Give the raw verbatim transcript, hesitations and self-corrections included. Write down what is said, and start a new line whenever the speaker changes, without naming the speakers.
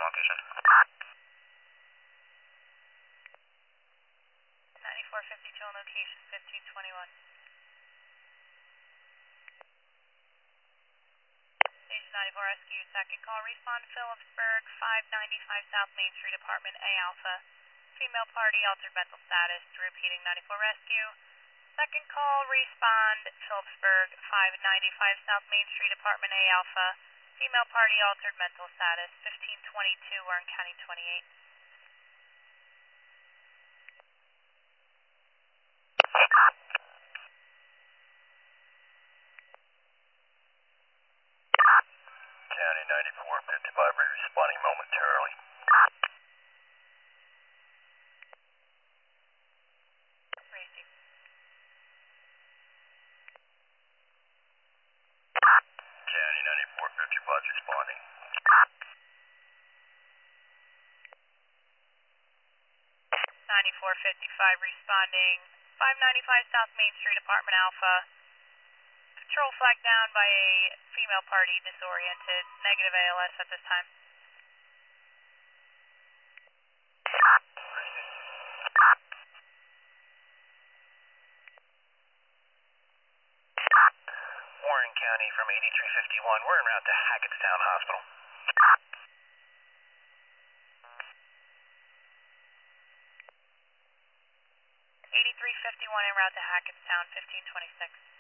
location.
ninety-four fifty-two on location, fifteen twenty-one. Station ninety-four Rescue, second call, respond Phillipsburg, five ninety-five South Main Street, apartment A Alpha. Female party, altered mental status, repeating ninety-four Rescue. Second call, respond Phillipsburg, five ninety-five South Main Street, apartment A Alpha. Female party, altered mental status, fifteen twenty-two, Warren County twenty-eight.
County ninety-four fifty-five, responding momentarily.
Racing.
County ninety-four fifty-five, responding.
ninety-four fifty-five responding, five ninety-five South Main Street, apartment Alpha. Patrol flag down by a female party, disoriented, negative A L S at this time.
Warren County from eighty-three fifty-one, we're en route to Hackettstown Hospital.
eighty-three fifty-one en route to Hackettstown, fifteen twenty-six.